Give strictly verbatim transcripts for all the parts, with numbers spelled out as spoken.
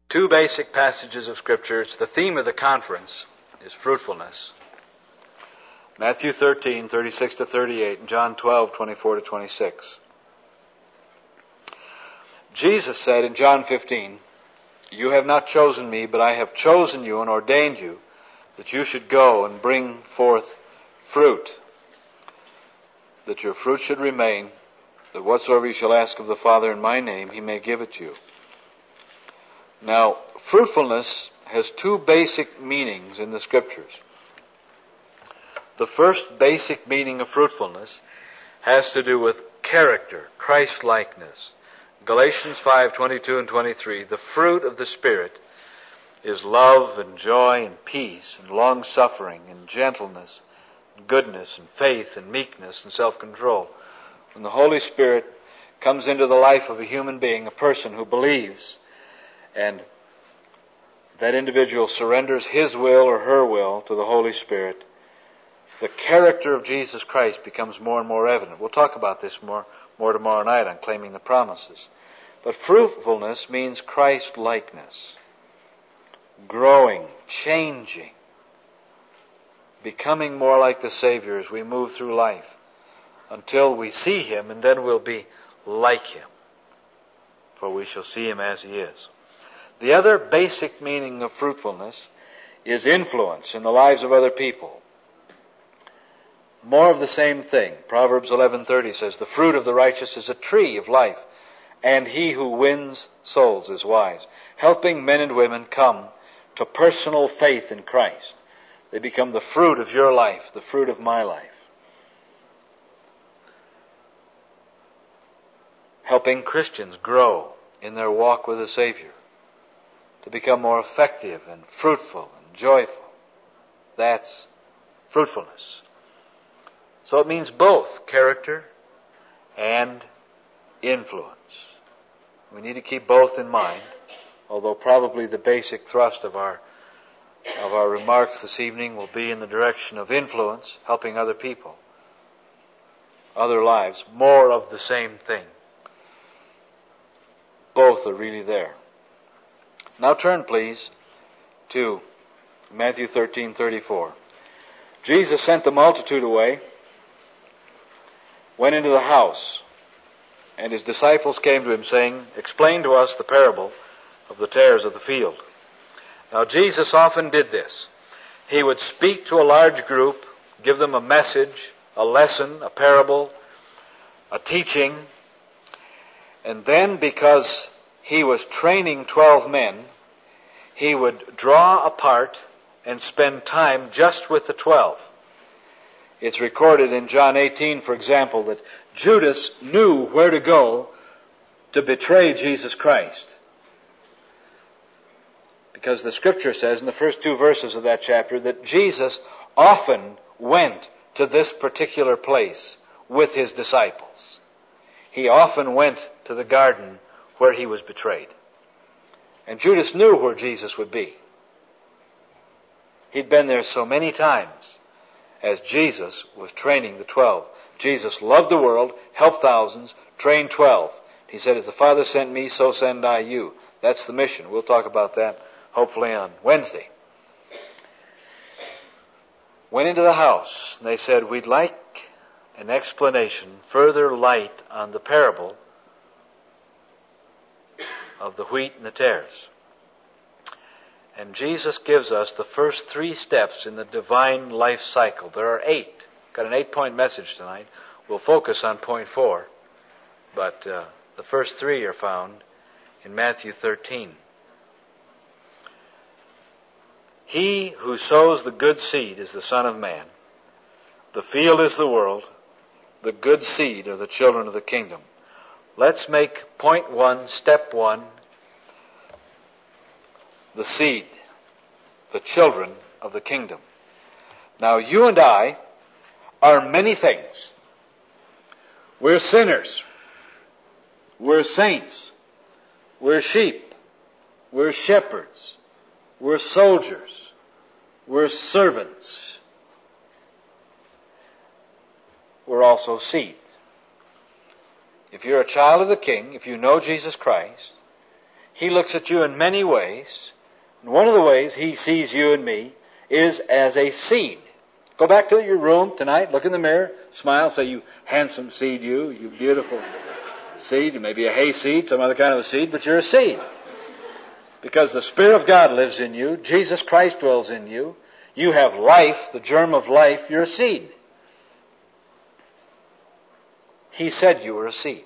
Two basic passages of Scripture. It's the theme of the conference, is fruitfulness. Matthew thirteen, thirty-six to thirty-eight, and John twelve, twenty-four to twenty-six. Jesus said in John fifteen, "You have not chosen me, but I have chosen you and ordained you, that you should go and bring forth fruit, that your fruit should remain, that whatsoever you shall ask of the Father in my name, he may give it to you." Now, fruitfulness has two basic meanings in the Scriptures. The first basic meaning of fruitfulness has to do with character, Christ-likeness. Galatians five, twenty-two and twenty-three, the fruit of the Spirit is love and joy and peace and long-suffering and gentleness and goodness and faith and meekness and self-control. When the Holy Spirit comes into the life of a human being, a person who believes, and that individual surrenders his will or her will to the Holy Spirit, the character of Jesus Christ becomes more and more evident. We'll talk about this more, more tomorrow night on Claiming the Promises. But fruitfulness means Christ-likeness. Growing, changing, becoming more like the Savior as we move through life until we see Him, and then we'll be like Him, for we shall see Him as He is. The other basic meaning of fruitfulness is influence in the lives of other people. More of the same thing. Proverbs eleven thirty says, "The fruit of the righteous is a tree of life, and he who wins souls is wise." Helping men and women come to personal faith in Christ. They become the fruit of your life, the fruit of my life. Helping Christians grow in their walk with the Savior, to become more effective and fruitful and joyful. That's fruitfulness. So it means both character and influence. We need to keep both in mind, although probably the basic thrust of our of our remarks this evening will be in the direction of influence, helping other people, other lives, more of the same thing. Both are really there. Now turn, please, to Matthew thirteen thirty-four. Jesus sent the multitude away, went into the house, and his disciples came to him, saying, "Explain to us the parable of the tares of the field." Now Jesus often did this. He would speak to a large group, give them a message, a lesson, a parable, a teaching, and then, because he was training twelve men, he would draw apart and spend time just with the twelve. It's recorded in John eighteen, for example, that Judas knew where to go to betray Jesus Christ. Because the Scripture says in the first two verses of that chapter that Jesus often went to this particular place with his disciples. He often went to the garden where he was betrayed. And Judas knew where Jesus would be. He'd been there so many times as Jesus was training the twelve. Jesus loved the world, helped thousands, trained twelve. He said, "As the Father sent me, so send I you." That's the mission. We'll talk about that hopefully on Wednesday. Went into the house, and they said, "We'd like an explanation, further light on the parable of the wheat and the tares." And Jesus gives us the first three steps in the divine life cycle. There are eight. Got an eight-point message tonight. We'll focus on point four, but uh, the first three are found in Matthew thirteen. He who sows the good seed is the Son of Man. The field is the world. The good seed are the children of the kingdom. Let's make point one, step one, the seed, the children of the kingdom. Now you and I are many things. We're sinners. We're saints. We're sheep. We're shepherds. We're soldiers. We're servants. We're also seed. If you're a child of the King, if you know Jesus Christ, He looks at you in many ways. And one of the ways He sees you and me is as a seed. Go back to your room tonight, look in the mirror, smile, say, you handsome seed, you, you beautiful seed. You may be a hay seed, some other kind of a seed, but you're a seed. Because the Spirit of God lives in you, Jesus Christ dwells in you, you have life, the germ of life, you're a seed. He said you were a seed.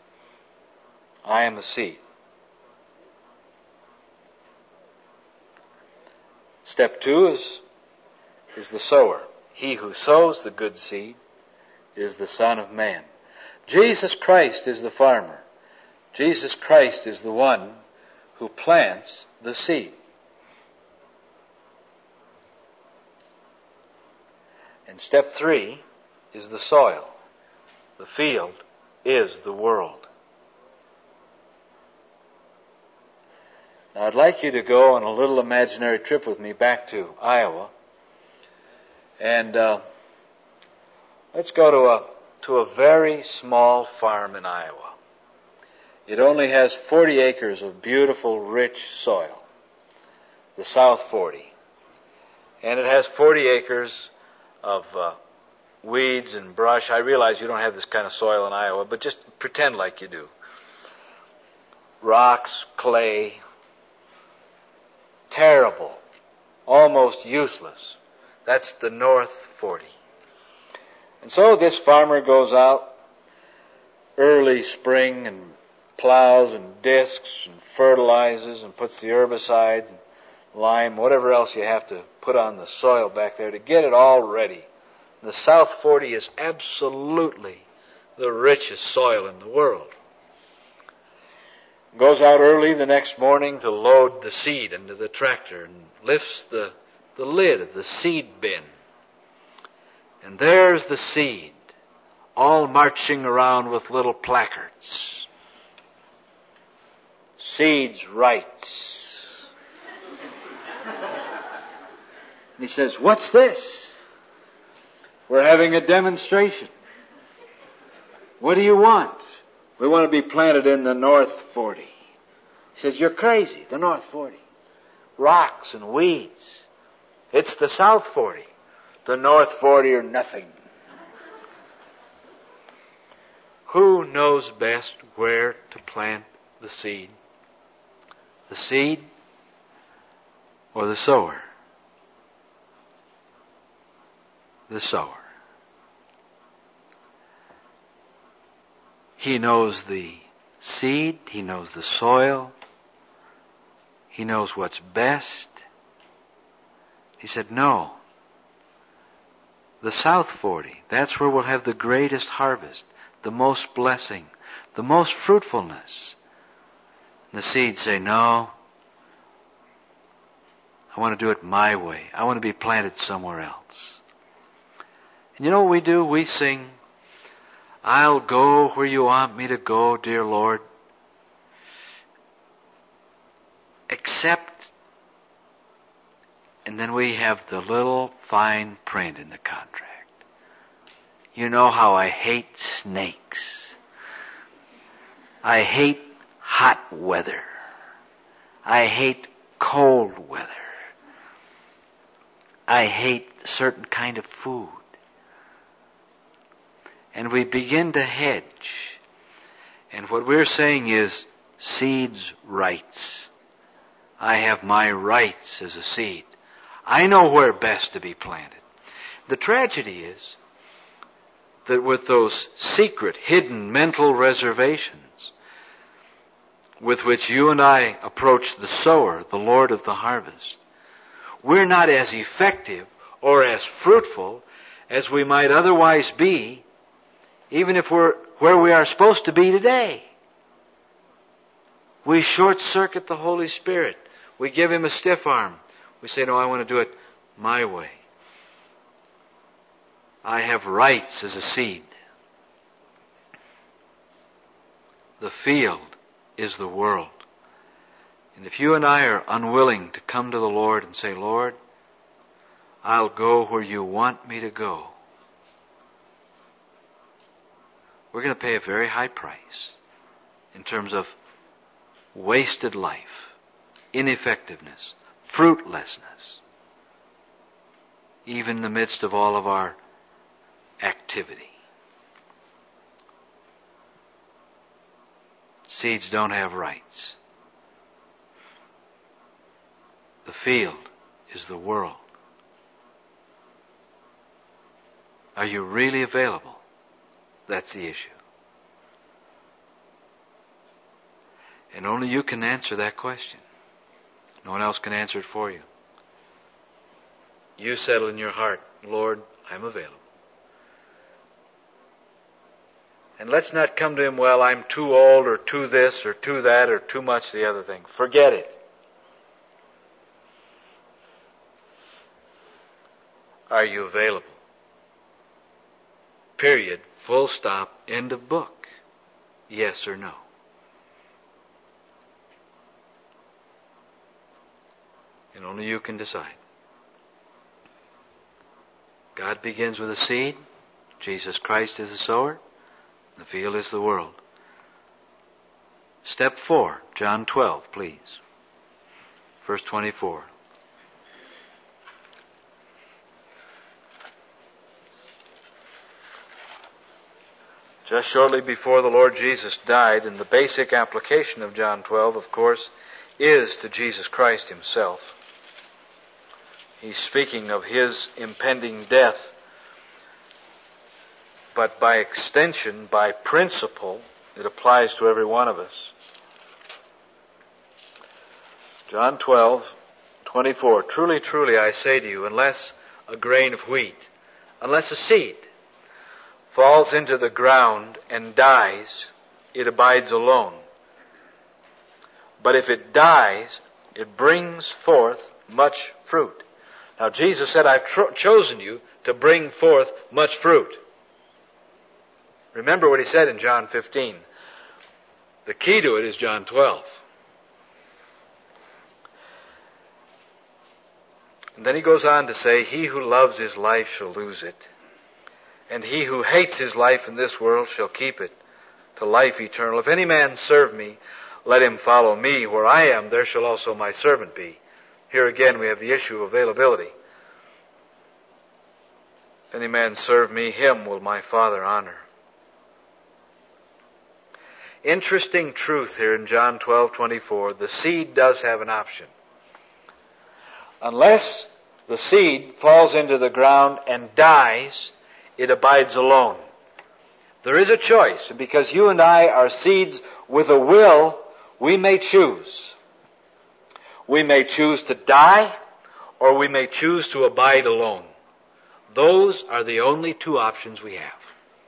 I am a seed. Step two is, is the sower. He who sows the good seed is the Son of Man. Jesus Christ is the farmer. Jesus Christ is the one who plants the seed. And step three is the soil. The field is the world. Now I'd like you to go on a little imaginary trip with me back to Iowa. And uh, let's go to a to a very small farm in Iowa. It only has forty acres of beautiful, rich soil. The South forty. And it has forty acres of uh, weeds and brush. I realize you don't have this kind of soil in Iowa, but just pretend like you do. Rocks, clay, terrible, almost useless. That's the North forty. And so this farmer goes out early spring and plows and discs and fertilizes and puts the herbicides and lime, whatever else you have to put on the soil back there to get it all ready. The South forty is absolutely the richest soil in the world. Goes out early the next morning to load the seed into the tractor and lifts the, the lid of the seed bin. And there's the seed, all marching around with little placards. Seeds rights. And he says, what's this? We're having a demonstration. What do you want? We want to be planted in the North forty. He says, you're crazy, the North forty. Rocks and weeds. It's the South forty. The North forty or nothing. Who knows best where to plant the seed? The seed or the sower? The sower. He knows the seed. He knows the soil. He knows what's best. He said, no. The South forty, that's where we'll have the greatest harvest, the most blessing, the most fruitfulness. And the seeds say, no, I want to do it my way. I want to be planted somewhere else. And you know what we do? We sing, I'll go where you want me to go, dear Lord. Except, and then we have the little fine print in the contract. You know how I hate snakes. I hate hot weather. I hate cold weather. I hate certain kind of food. And we begin to hedge. And what we're saying is, seeds' rights. I have my rights as a seed. I know where best to be planted. The tragedy is that with those secret, hidden mental reservations with which you and I approach the sower, the Lord of the harvest, we're not as effective or as fruitful as we might otherwise be, even if we're where we are supposed to be today. We short-circuit the Holy Spirit. We give Him a stiff arm. We say, no, I want to do it my way. I have rights as a seed. The field is the world. And if you and I are unwilling to come to the Lord and say, Lord, I'll go where you want me to go, we're going to pay a very high price in terms of wasted life, ineffectiveness, fruitlessness, even in the midst of all of our activity. Seeds don't have rights. The field is the world. Are you really available? That's the issue. And only you can answer that question. No one else can answer it for you. You settle in your heart, Lord, I'm available. And let's not come to Him, well, I'm too old, or too this, or too that, or too much the other thing. Forget it. Are you available? Period. Full stop. End of book. Yes or no? And only you can decide. God begins with a seed. Jesus Christ is the sower. The field is the world. Step four, John twelve, please. Verse twenty-four. Just shortly before the Lord Jesus died, and the basic application of John twelve, of course, is to Jesus Christ Himself. He's speaking of His impending death, but by extension, by principle, it applies to every one of us. John twelve, twenty-four. Truly, truly, I say to you, unless a grain of wheat, unless a seed falls into the ground and dies, it abides alone. But if it dies, it brings forth much fruit. Now Jesus said, I've tro- chosen you to bring forth much fruit. Remember what He said in John fifteen. The key to it is John twelve. And then He goes on to say, he who loves his life shall lose it. And he who hates his life in this world shall keep it to life eternal. If any man serve me, let him follow me. Where I am, there shall also my servant be. Here again we have the issue of availability. If any man serve me, him will my Father honor. Interesting truth here in John twelve twenty-four. The seed does have an option. Unless the seed falls into the ground and dies, it abides alone. There is a choice, and because you and I are seeds with a will, we may choose. We may choose to die, or we may choose to abide alone. Those are the only two options we have.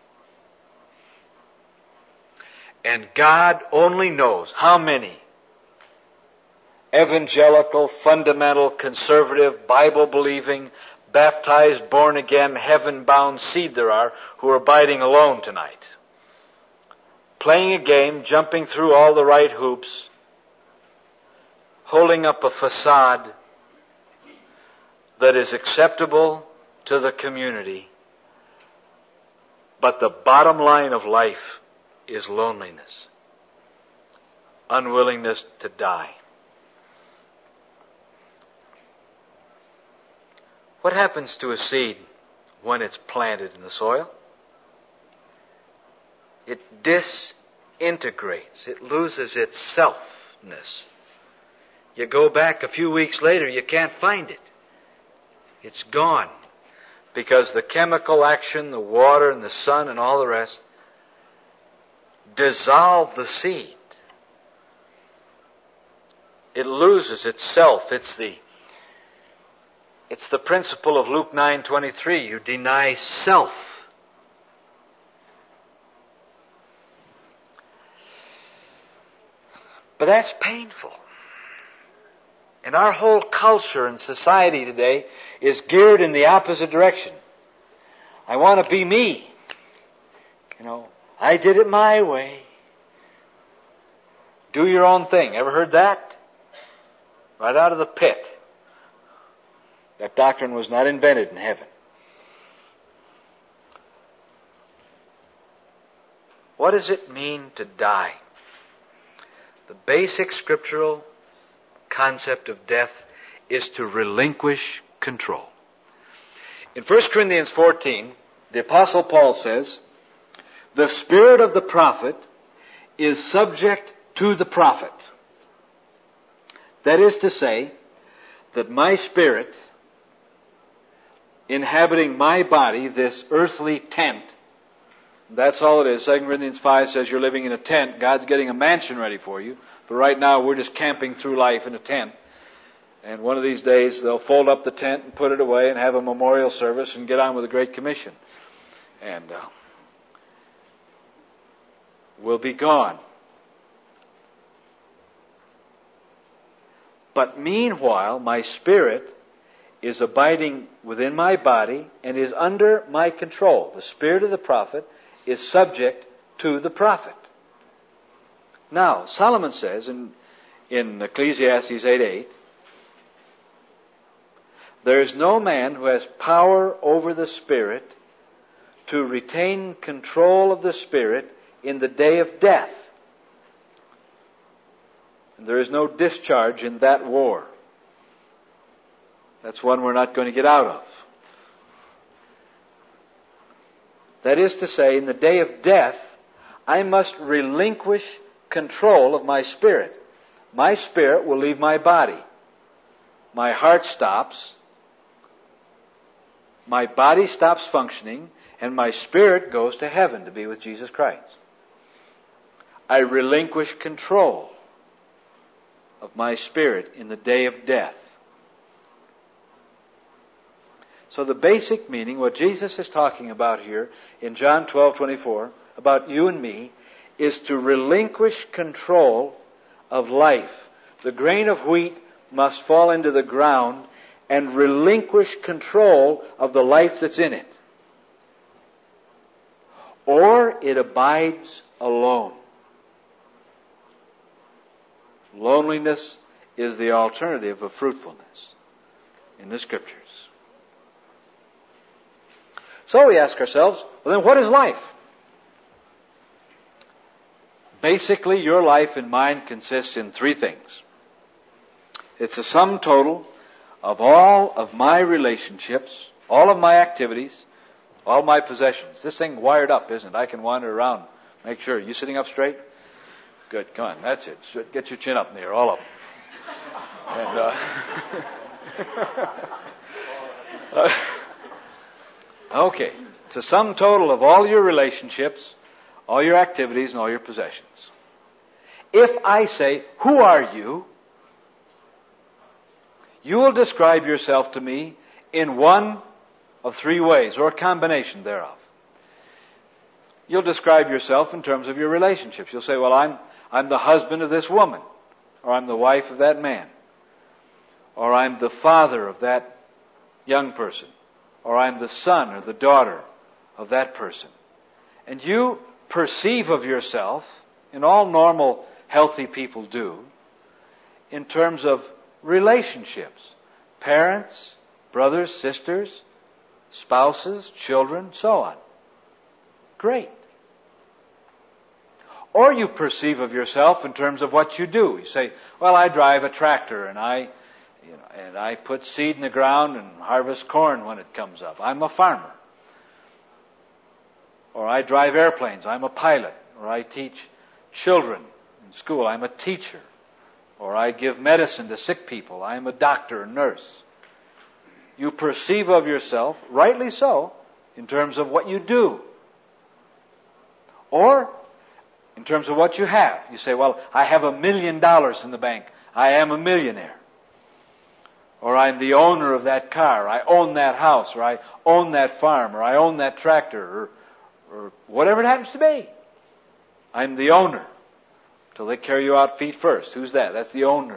And God only knows how many evangelical, fundamental, conservative, Bible-believing, baptized, born-again, heaven-bound seed there are who are abiding alone tonight. Playing a game, jumping through all the right hoops, holding up a facade that is acceptable to the community. But the bottom line of life is loneliness, unwillingness to die. What happens to a seed when it's planted in the soil? It disintegrates. It loses its selfness. You go back a few weeks later, you can't find it. It's gone. Because the chemical action, the water and the sun and all the rest, dissolve the seed. It loses itself. It's the It's the principle of Luke nine twenty-three. You deny self. But that's painful. And our whole culture and society today is geared in the opposite direction. I want to be me. You know, I did it my way. Do your own thing. Ever heard that? Right out of the pit. That doctrine was not invented in heaven. What does it mean to die? The basic scriptural concept of death is to relinquish control. In First Corinthians fourteen, the Apostle Paul says, the spirit of the prophet is subject to the prophet. That is to say, that my spirit, inhabiting my body, this earthly tent, that's all it is. Second Corinthians five says you're living in a tent. God's getting a mansion ready for you. But right now we're just camping through life in a tent. And one of these days they'll fold up the tent and put it away and have a memorial service and get on with the Great Commission. And uh, we'll be gone. But meanwhile, my spirit is abiding within my body and is under my control. The spirit of the prophet is subject to the prophet. Now, Solomon says in, in Ecclesiastes eight eight, there is no man who has power over the spirit to retain control of the spirit in the day of death. And there is no discharge in that war. That's one we're not going to get out of. That is to say, in the day of death, I must relinquish control of my spirit. My spirit will leave my body. My heart stops. My body stops functioning, and my spirit goes to heaven to be with Jesus Christ. I relinquish control of my spirit in the day of death. So the basic meaning, what Jesus is talking about here in John twelve twenty-four, about you and me, is to relinquish control of life. The grain of wheat must fall into the ground and relinquish control of the life that's in it. Or it abides alone. Loneliness is the alternative of fruitfulness in the Scriptures. So we ask ourselves, well then what is life? Basically, your life and mine consists in three things. It's a sum total of all of my relationships, all of my activities, all my possessions. This thing wired up, isn't it? I can wander around. Make sure. You sitting up straight? Good. Come on. That's it. Get your chin up in the air, all of them. And, uh, uh, okay. It's a sum total of all your relationships, all your activities, and all your possessions. If I say, who are you? You will describe yourself to me in one of three ways, or a combination thereof. You'll describe yourself in terms of your relationships. You'll say, well, I'm, I'm the husband of this woman, or I'm the wife of that man, or I'm the father of that young person, or I'm the son or the daughter of that person. And you perceive of yourself, and all normal, healthy people do, in terms of relationships. Parents, brothers, sisters, spouses, children, so on. Great. Or you perceive of yourself in terms of what you do. You say, well, I drive a tractor and I, you know, and I put seed in the ground and harvest corn when it comes up. I'm a farmer. Or I drive airplanes. I'm a pilot. Or I teach children in school. I'm a teacher. Or I give medicine to sick people. I am a doctor or nurse. You perceive of yourself, rightly so, in terms of what you do. Or in terms of what you have. You say, well, I have a million dollars in the bank. I am a millionaire. Or I'm the owner of that car. I own that house. Or I own that farm. Or I own that tractor. Or, or whatever it happens to be. I'm the owner. Till they carry you out feet first. Who's that? That's the owner.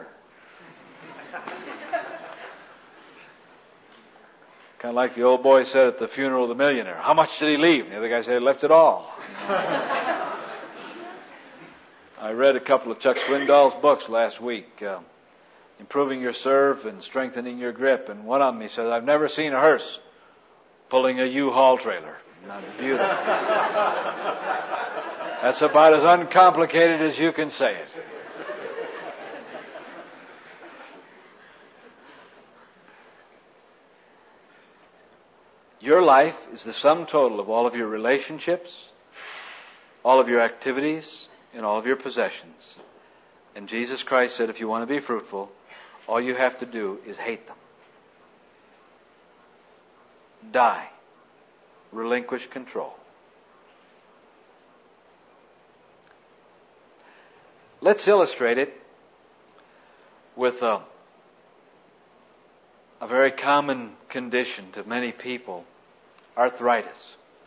Kind of like the old boy said at the funeral of the millionaire. How much did he leave? And the other guy said he left it all. I read a couple of Chuck Swindoll's books last week. Uh, Improving Your Serve and Strengthening Your Grip. And one of them, he says, I've never seen a hearse pulling a U-Haul trailer. Not beautiful. That's about as uncomplicated as you can say it. Your life is the sum total of all of your relationships, all of your activities, and all of your possessions. And Jesus Christ said, if you want to be fruitful, all you have to do is hate them. Die. Relinquish control. Let's illustrate it with a, a very common condition to many people, arthritis.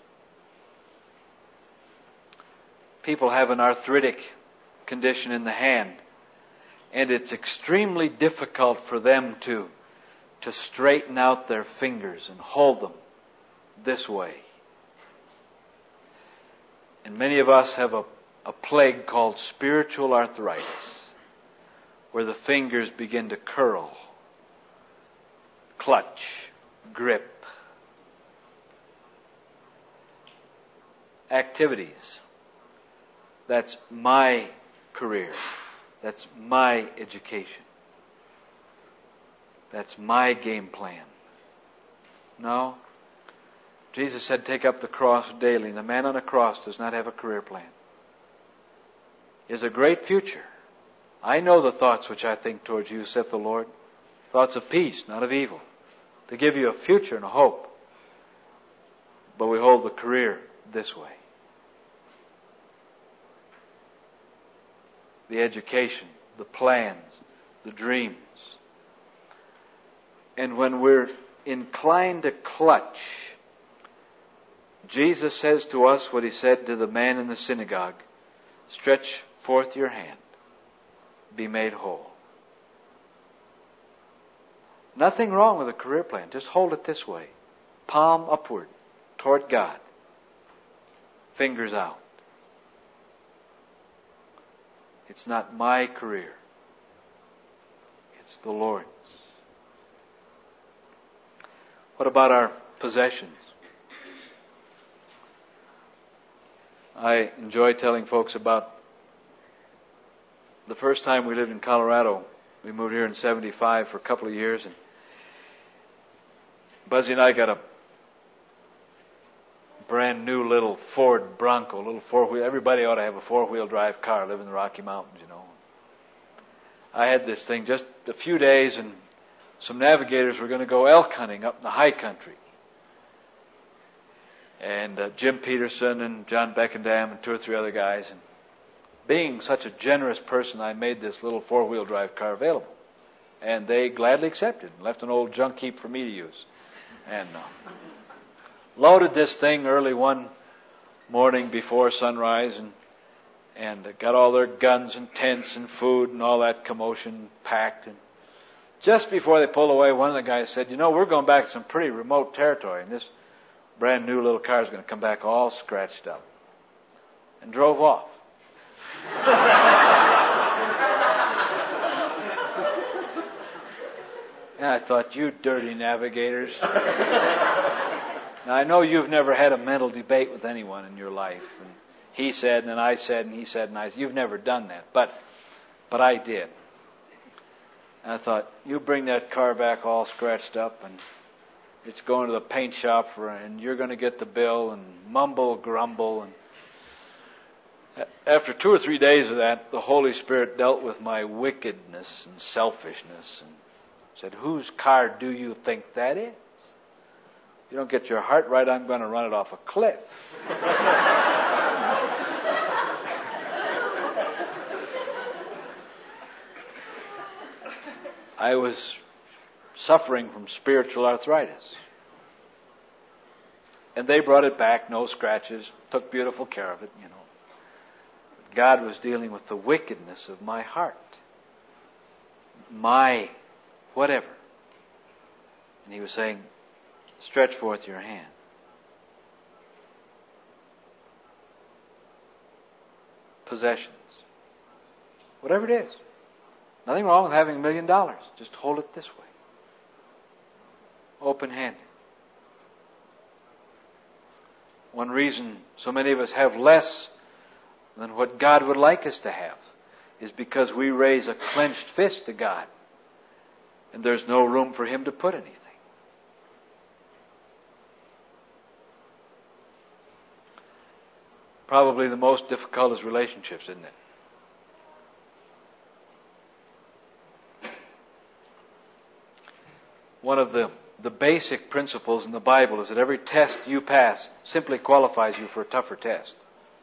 People have an arthritic condition in the hand, and it's extremely difficult for them to, to straighten out their fingers and hold them this way. And many of us have a, a plague called spiritual arthritis, where the fingers begin to curl, clutch, grip. Activities. That's my career. That's my education. That's my game plan. No. Jesus said, take up the cross daily. And the man on the cross does not have a career plan. He has a great future. I know the thoughts which I think towards you, saith the Lord. Thoughts of peace, not of evil. To give you a future and a hope. But we hold the career this way. The education, the plans, the dreams. And when we're inclined to clutch, Jesus says to us what He said to the man in the synagogue, stretch forth your hand, be made whole. Nothing wrong with a career plan. Just hold it this way. Palm upward toward God. Fingers out. It's not my career. It's the Lord's. What about our possessions? I enjoy telling folks about the first time we lived in Colorado. We moved here in seventy-five for a couple of years, and Buzzy and I got a brand new little Ford Bronco, little four-wheel. Everybody ought to have a four-wheel drive car, live in the Rocky Mountains, you know. I had this thing just a few days, and some navigators were going to go elk hunting up in the high country. And uh, Jim Peterson and John Beckendam and two or three other guys. And being such a generous person, I made this little four-wheel drive car available. And they gladly accepted and left an old junk heap for me to use. And uh, loaded this thing early one morning before sunrise, and and uh, got all their guns and tents and food and all that commotion packed. And just before they pulled away, one of the guys said, you know, we're going back to some pretty remote territory, and this brand new little car is going to come back all scratched up. And drove off. And I thought, you dirty navigators. Now, I know you've never had a mental debate with anyone in your life. And he said, and then I said, and he said, and I said. You've never done that. But, but I did. And I thought, you bring that car back all scratched up, and it's going to the paint shop for, and you're going to get the bill, and mumble, grumble. And after two or three days of that, the Holy Spirit dealt with my wickedness and selfishness and said, whose car do you think that is? If you don't get your heart right, I'm going to run it off a cliff. I was suffering from spiritual arthritis. And they brought it back, no scratches, took beautiful care of it, you know. But God was dealing with the wickedness of my heart. My whatever. And He was saying, stretch forth your hand. Possessions. Whatever it is. Nothing wrong with having a million dollars. Just hold it this way. Open-handed. One reason so many of us have less than what God would like us to have is because we raise a clenched fist to God, and there's no room for Him to put anything. Probably the most difficult is relationships, isn't it? One of the, the basic principles in the Bible is that every test you pass simply qualifies you for a tougher test.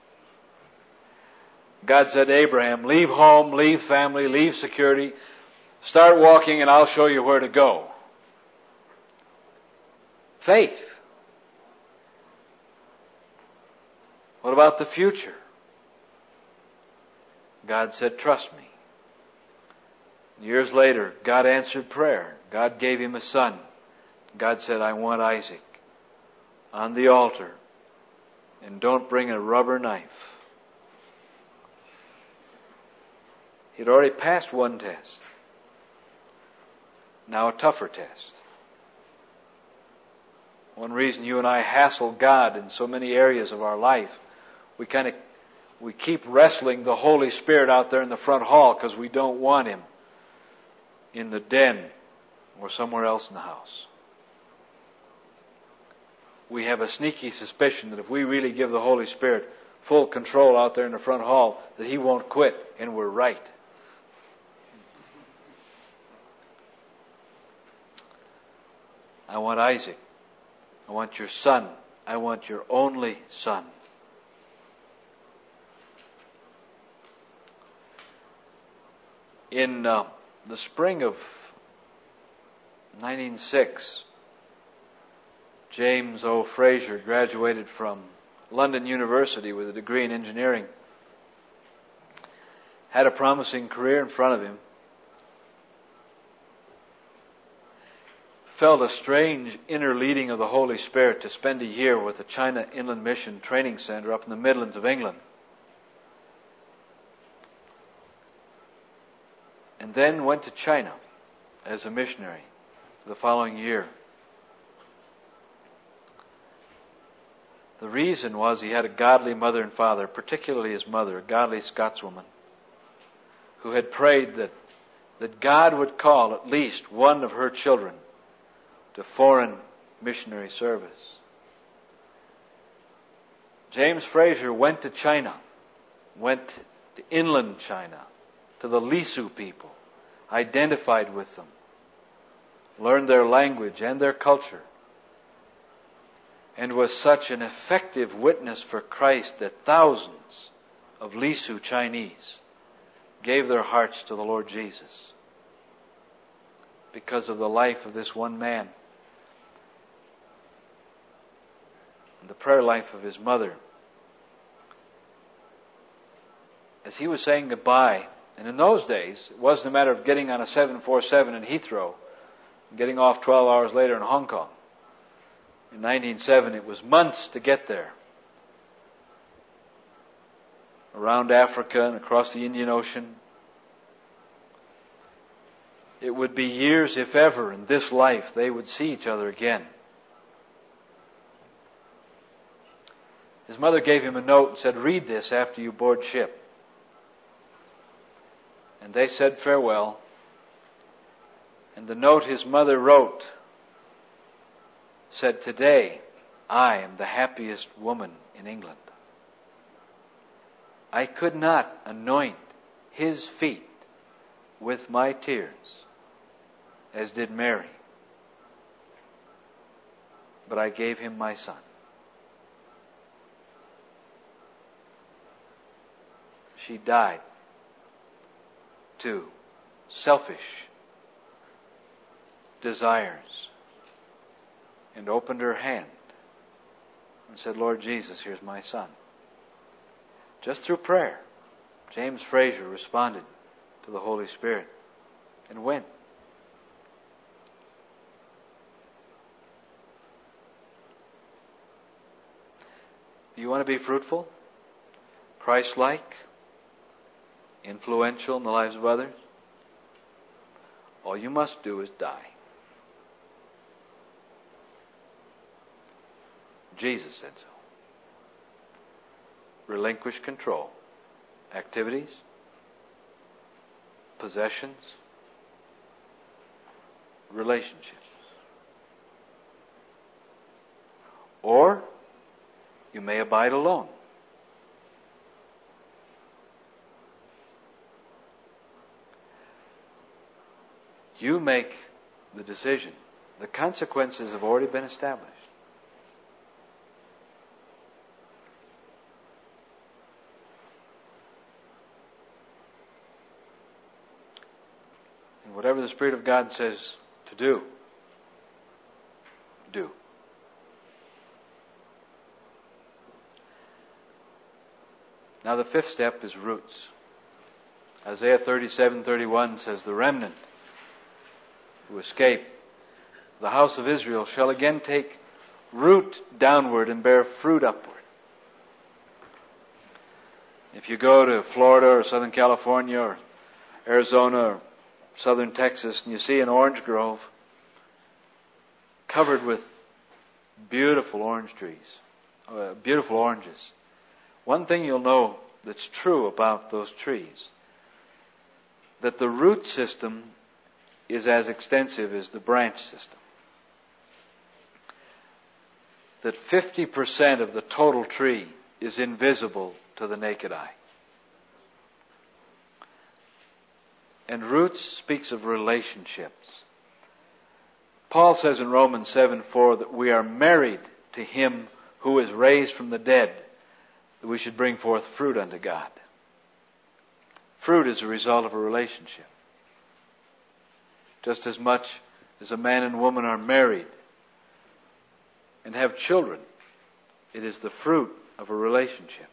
God said to Abraham, leave home, leave family, leave security, start walking and I'll show you where to go. Faith. What about the future? God said, trust me. Years later, God answered prayer. God gave him a son. God said, I want Isaac on the altar. And don't bring a rubber knife. He'd already passed one test. Now a tougher test. One reason you and I hassle God in so many areas of our life, we kind of, we keep wrestling the Holy Spirit out there in the front hall because we don't want him in the den or somewhere else in the house. We have a sneaky suspicion that if we really give the Holy Spirit full control out there in the front hall, that he won't quit, and we're right. I want Isaac. I want your son. I want your only son. In uh, the spring of nineteen oh six, James O. Fraser graduated from London University with a degree in engineering. Had a promising career in front of him. Felt a strange inner leading of the Holy Spirit to spend a year with the China Inland Mission Training Center up in the Midlands of England. And then went to China as a missionary the following year. The reason was he had a godly mother and father, particularly his mother, a godly Scotswoman, who had prayed that, that God would call at least one of her children to foreign missionary service. James Fraser went to China, went to inland China, to the Lisu people, identified with them, learned their language and their culture, and was such an effective witness for Christ that thousands of Lisu Chinese gave their hearts to the Lord Jesus because of the life of this one man and the prayer life of his mother. As he was saying goodbye, and in those days, it wasn't a matter of getting on a seven forty-seven in Heathrow and getting off twelve hours later in Hong Kong. In nineteen oh seven, it was months to get there. Around Africa and across the Indian Ocean. It would be years, if ever, in this life they would see each other again. His mother gave him a note and said, read this after you board ship. And they said farewell. And the note his mother wrote said, today I am the happiest woman in England. I could not anoint his feet with my tears as did Mary, but I gave him my son. She died to selfish desires and opened her hand and said, Lord Jesus, here's my son. Just through prayer, James Fraser responded to the Holy Spirit and went. Do you want to be fruitful, Christ-like, influential in the lives of others? All you must do is die. Jesus said so. Relinquish control. Activities, possessions, relationships. Or you may abide alone You make the decision. The consequences have already been established. And whatever the Spirit of God says to do, do. Now the fifth step is roots. Isaiah thirty-seven thirty-one says, the remnant who escape, the house of Israel, shall again take root downward and bear fruit upward. If you go to Florida or Southern California or Arizona or Southern Texas and you see an orange grove covered with beautiful orange trees, uh, beautiful oranges, one thing you'll know that's true about those trees, that the root system is as extensive as the branch system. That fifty percent of the total tree is invisible to the naked eye. And roots speaks of relationships. Paul says in Romans seven four that we are married to Him who is raised from the dead, that we should bring forth fruit unto God. Fruit is a result of a relationship. Just as much as a man and woman are married and have children, it is the fruit of a relationship.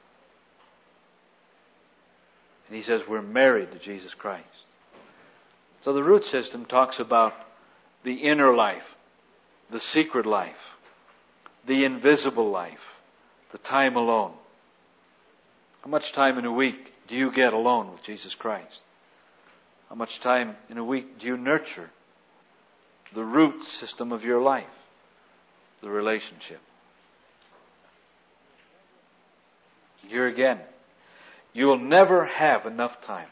And he says we're married to Jesus Christ. So the root system talks about the inner life, the secret life, the invisible life, the time alone. How much time in a week do you get alone with Jesus Christ? How much time in a week do you nurture the root system of your life, the relationship? Here again, you'll never have enough time.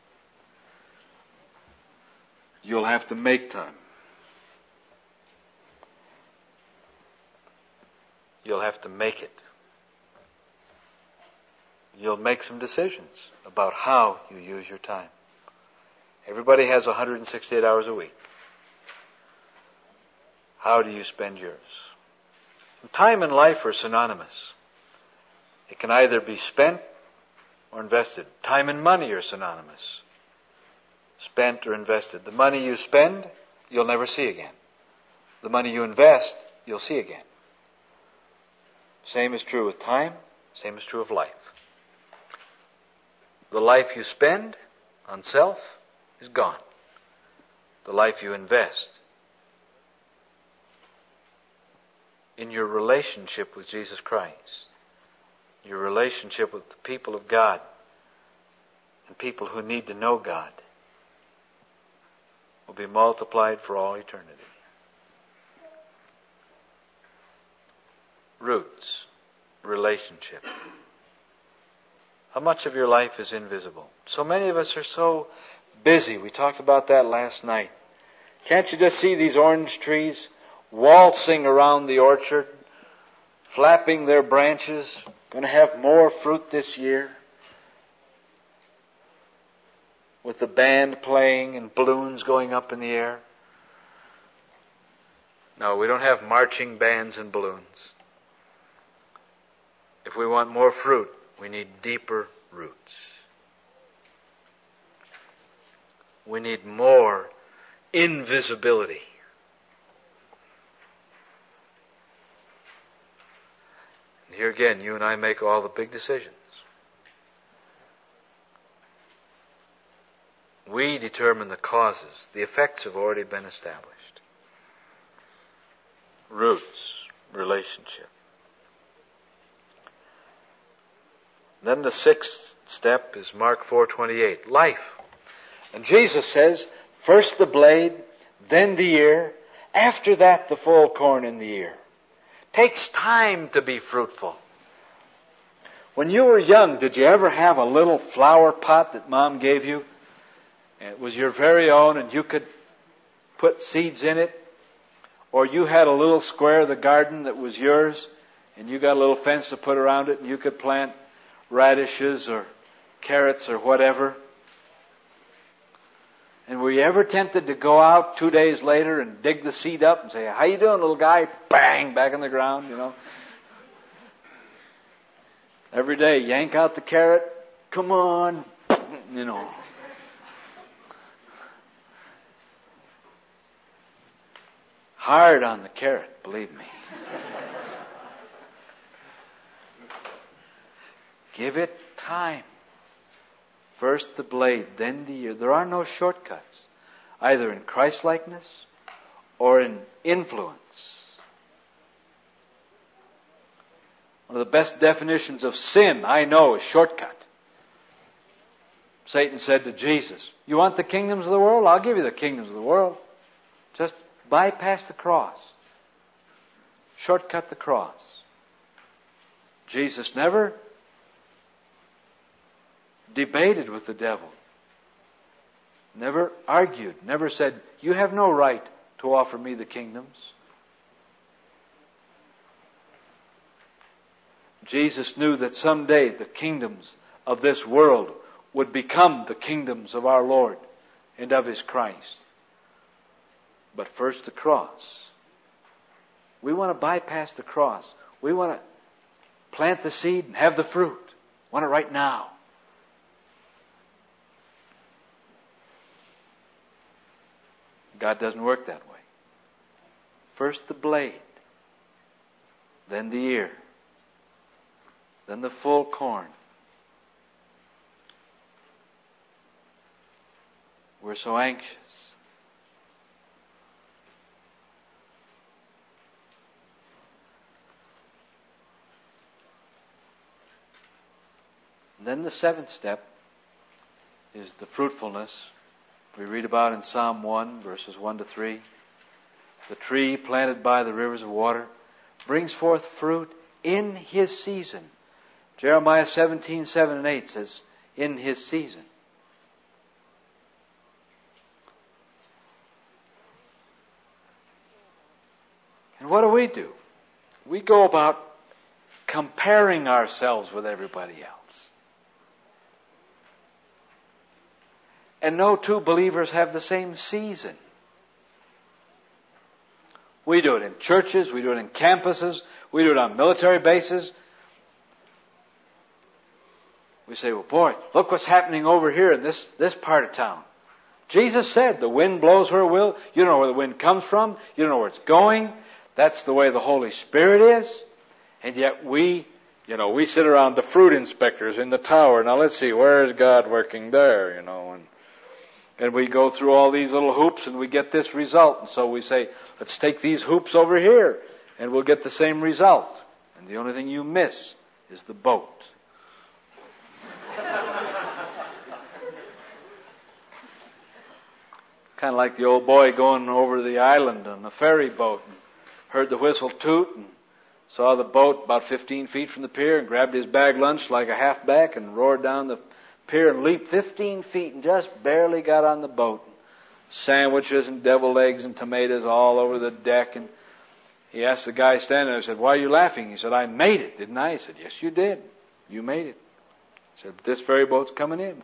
You'll have to make time. You'll have to make it. You'll make some decisions about how you use your time. Everybody has one hundred sixty-eight hours a week. How do you spend yours? Time and life are synonymous. It can either be spent or invested. Time and money are synonymous. Spent or invested. The money you spend, you'll never see again. The money you invest, you'll see again. Same is true with time. Same is true of life. The life you spend on self is gone. The life you invest in your relationship with Jesus Christ, your relationship with the people of God and people who need to know God, will be multiplied for all eternity. Roots, relationship. How much of your life is invisible? So many of us are so busy. We talked about that last night. Can't you just see these orange trees waltzing around the orchard, flapping their branches, going to have more fruit this year, with the band playing and balloons going up in the air? No, we don't have marching bands and balloons. If we want more fruit, we need deeper roots. We need more invisibility. And here again, you and I make all the big decisions. We determine the causes. The effects have already been established. Roots, relationship. Then the sixth step is Mark four twenty-eight, life. And Jesus says, first the blade, then the ear, after that the full corn in the ear. Takes time to be fruitful. When you were young, did you ever have a little flower pot that Mom gave you? It was your very own and you could put seeds in it? Or you had a little square of the garden that was yours and you got a little fence to put around it and you could plant radishes or carrots or whatever. And were you ever tempted to go out two days later and dig the seed up and say, how you doing, little guy? Bang, back in the ground, you know. Every day, yank out the carrot. Come on, you know. Hard on the carrot, believe me. Give it time. First the blade, then the ear. There are no shortcuts, either in Christ-likeness or in influence. One of the best definitions of sin I know is shortcut. Satan said to Jesus, you want the kingdoms of the world? I'll give you the kingdoms of the world. Just bypass the cross. Shortcut the cross. Jesus never debated with the devil. Never argued. Never said, you have no right to offer me the kingdoms. Jesus knew that someday the kingdoms of this world would become the kingdoms of our Lord and of His Christ. But first the cross. We want to bypass the cross. We want to plant the seed and have the fruit. Want it right now. God doesn't work that way. First the blade, then the ear, then the full corn. We're so anxious. And then the seventh step is the fruitfulness. We read about in Psalm one, verses one to three. The tree planted by the rivers of water brings forth fruit in his season. Jeremiah seventeen, seven and eight says, in his season. And what do we do? We go about comparing ourselves with everybody else. And no two believers have the same season. We do it in churches, we do it in campuses, we do it on military bases. We say, well, boy, look what's happening over here in this, this part of town. Jesus said, the wind blows where it will. You don't know where the wind comes from. You don't know where it's going. That's the way the Holy Spirit is. And yet we, you know, we sit around the fruit inspectors in the tower. Now let's see, where is God working there, you know, and And we go through all these little hoops and we get this result. And so we say, let's take these hoops over here and we'll get the same result. And the only thing you miss is the boat. Kind of like the old boy going over the island on a ferry boat and heard the whistle toot and saw the boat about fifteen feet from the pier and grabbed his bag lunch like a halfback and roared down the pier and leaped fifteen feet and just barely got on the boat. Sandwiches and deviled eggs and tomatoes all over the deck. And he asked the guy standing there, he said, why are you laughing? He said, I made it, didn't I? He said, yes, you did. You made it. He said, but this ferry boat's coming in.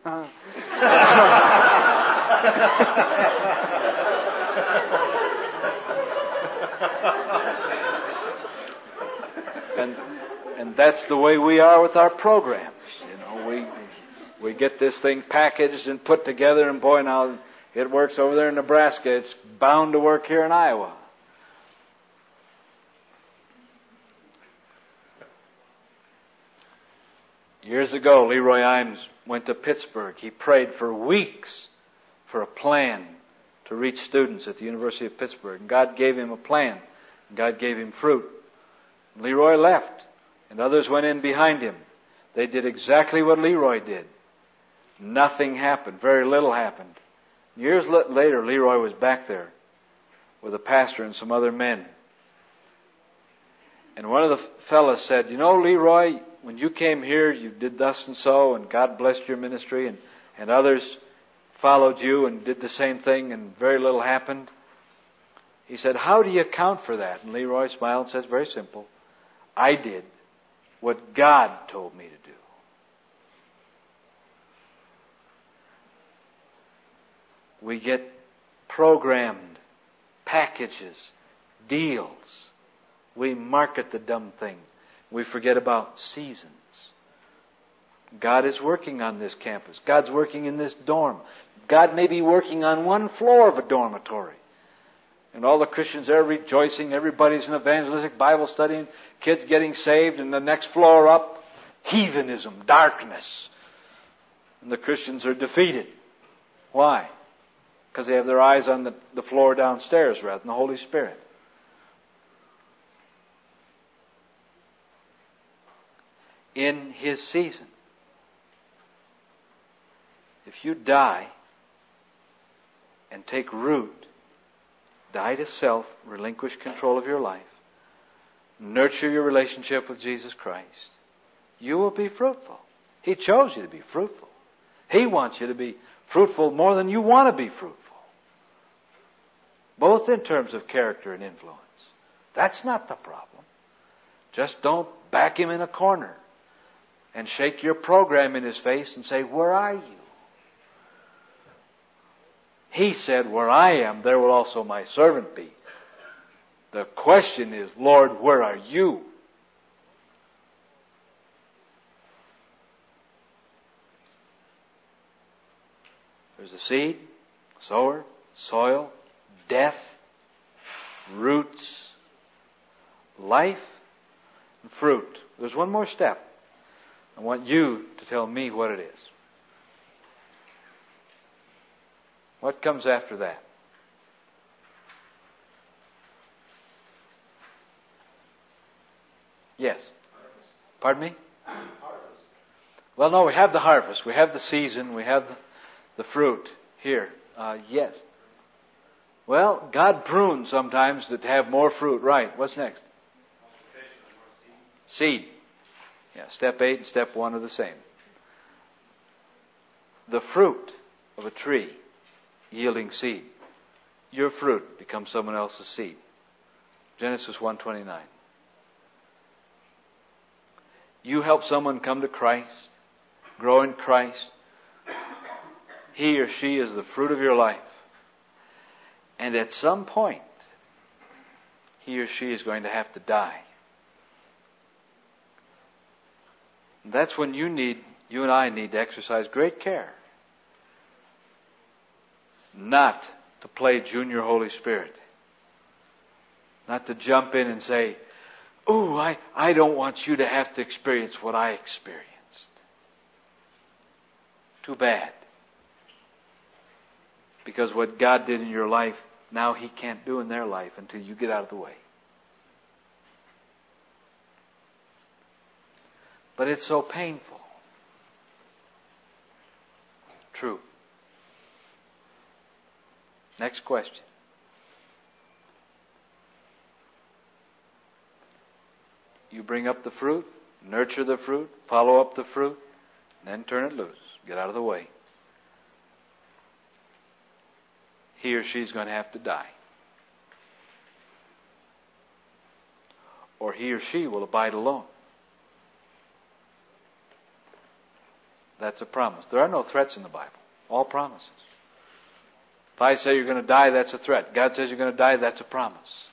and and that's the way we are with our programs. You know, we we get this thing packaged and put together, and boy, now it works over there in Nebraska. It's bound to work here in Iowa. Years ago, Leroy Imes went to Pittsburgh. He prayed for weeks for a plan to reach students at the University of Pittsburgh. And God gave him a plan. And God gave him fruit. And Leroy left, and others went in behind him. They did exactly what Leroy did. Nothing happened. Very little happened. Years later, Leroy was back there with a pastor and some other men. And one of the fellas said, you know, Leroy, when you came here, you did thus and so, and God blessed your ministry, and, and others followed you and did the same thing, and very little happened. He said, how do you account for that? And Leroy smiled and says, very simple. I did what God told me to do. We get programmed packages, deals. We market the dumb thing. We forget about seasons. God is working on this campus. God's working in this dorm. God may be working on one floor of a dormitory. And all the Christians there rejoicing. Everybody's in evangelistic Bible studying. Kids getting saved. And the next floor up, heathenism, darkness. And the Christians are defeated. Why? Because they have their eyes on the, the floor downstairs rather than the Holy Spirit. In His season. If you die and take root, die to self, relinquish control of your life, nurture your relationship with Jesus Christ, you will be fruitful. He chose you to be fruitful. He wants you to be fruitful more than you want to be fruitful. Both in terms of character and influence. That's not the problem. Just don't back Him in a corner and shake your program in His face and say, "Where are you?" He said, "Where I am, there will also my servant be." The question is, "Lord, where are you?" There's a seed, sower, soil, death, roots, life, and fruit. There's one more step. I want you to tell me what it is. What comes after that? Yes. Pardon me? Harvest. Well, no, we have the harvest. We have the season. We have the, the fruit here. Uh, yes. Well, God prunes sometimes to have more fruit. Right. What's next? Seed. Yeah, step eight and step one are the same. The fruit of a tree yielding seed. Your fruit becomes someone else's seed. Genesis one twenty-nine. You help someone come to Christ, grow in Christ. He or she is the fruit of your life. And at some point, he or she is going to have to die. That's when you need, you and I need to exercise great care. Not to play junior Holy Spirit. Not to jump in and say, "Oh, I, I don't want you to have to experience what I experienced." Too bad. Because what God did in your life, now He can't do in their life until you get out of the way. But it's so painful. True. Next question. You bring up the fruit, nurture the fruit, follow up the fruit, then turn it loose. Get out of the way. He or she's going to have to die. Or he or she will abide alone. That's a promise. There are no threats in the Bible. All promises. If I say you're going to die, that's a threat. God says you're going to die, that's a promise.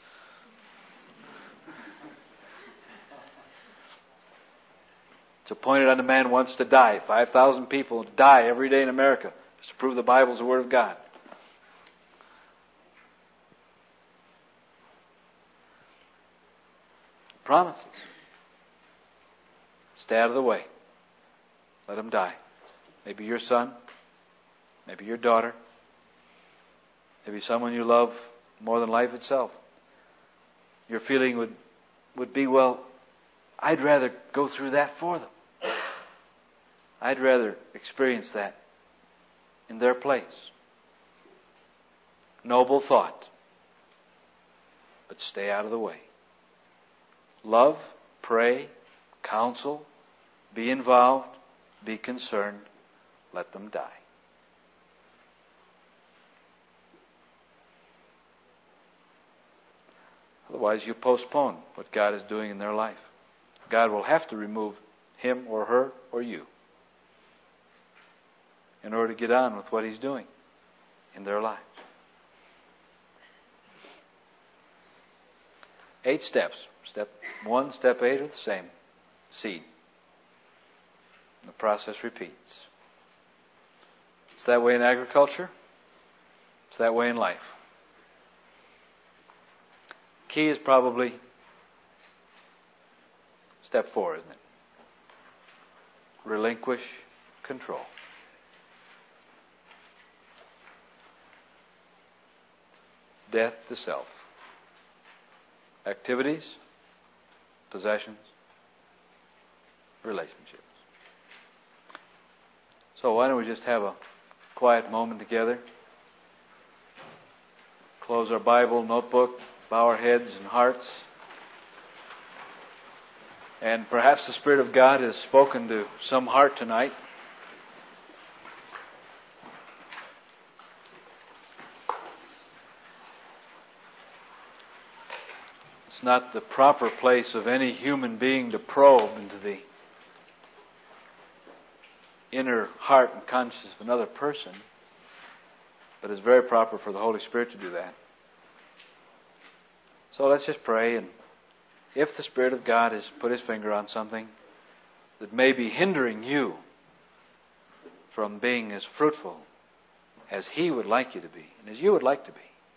It's appointed unto man once to die. Five thousand people die every day in America just to prove the Bible's the Word of God. Promises. Stay out of the way. Let them die. Maybe your son, maybe your daughter, maybe someone you love more than life itself. Your feeling would, would be, well, I'd rather go through that for them. I'd rather experience that in their place. Noble thought. But stay out of the way. Love, pray, counsel, be involved, be concerned, let them die. Otherwise, you postpone what God is doing in their life. God will have to remove him or her or you in order to get on with what He's doing. in their lives. Eight steps. Step one, step eight are the same. Seed. The process repeats. It's that way in agriculture. It's that way in life. Key is probably step four, isn't it? Relinquish control. Death to self. Activities, possessions, relationships. So why don't we just have a quiet moment together? Close our Bible, notebook, bow our heads and hearts. And perhaps the Spirit of God has spoken to some heart tonight. It's not the proper place of any human being to probe into the inner heart and conscience of another person, but it's very proper for the Holy Spirit to do that. So let's just pray, and if the Spirit of God has put His finger on something that may be hindering you from being as fruitful as He would like you to be, and as you would like to be,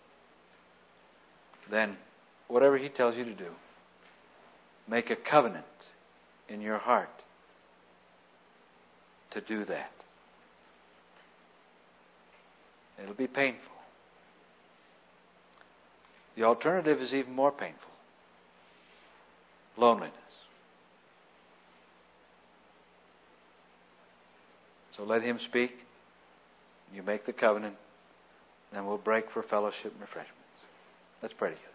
then whatever He tells you to do, make a covenant in your heart to do that. It'll be painful. The alternative is even more painful. Loneliness. So let Him speak. You make the covenant. Then we'll break for fellowship and refreshments. Let's pray together.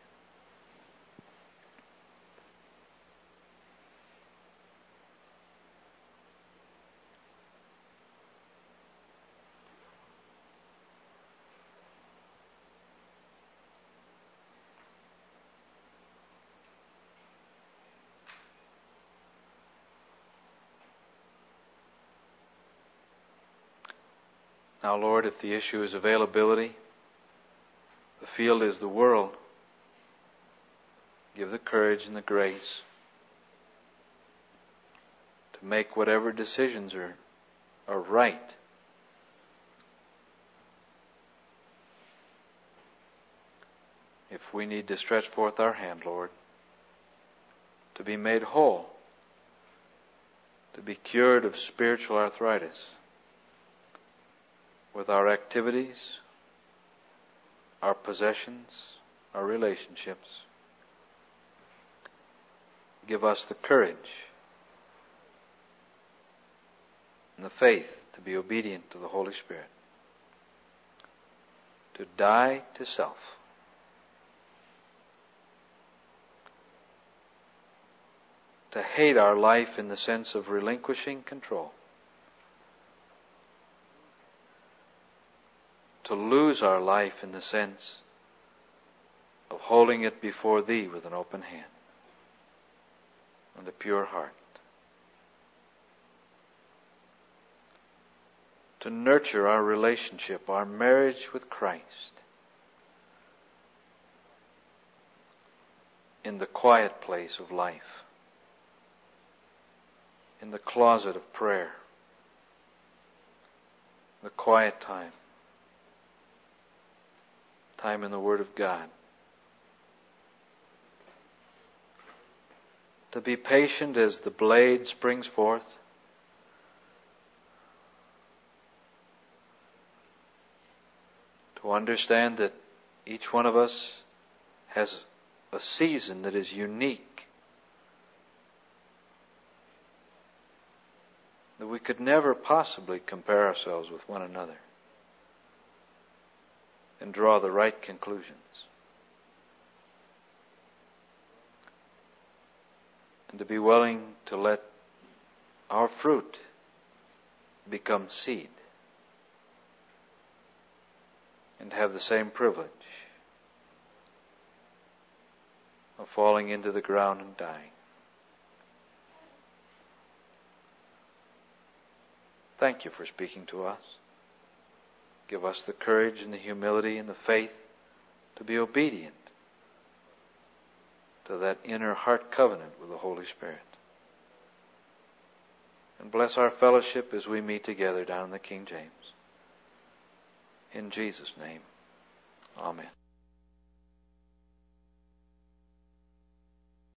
Now, Lord, if the issue is availability, the field is the world, give the courage and the grace to make whatever decisions are, are right. If we need to stretch forth our hand, Lord, to be made whole, to be cured of spiritual arthritis, with our activities, our possessions, our relationships. Give us the courage and the faith to be obedient to the Holy Spirit, to die to self, to hate our life in the sense of relinquishing control, to lose our life in the sense of holding it before Thee with an open hand and a pure heart. To nurture our relationship, our marriage with Christ in the quiet place of life, in the closet of prayer, the quiet time, time in the Word of God. To be patient as the blade springs forth. To understand that each one of us has a season that is unique, that we could never possibly compare ourselves with one another and draw the right conclusions. And to be willing to let our fruit become seed and have the same privilege of falling into the ground and dying. Thank you for speaking to us. Give us the courage and the humility and the faith to be obedient to that inner heart covenant with the Holy Spirit. And bless our fellowship as we meet together down in the King James. In Jesus' name, amen.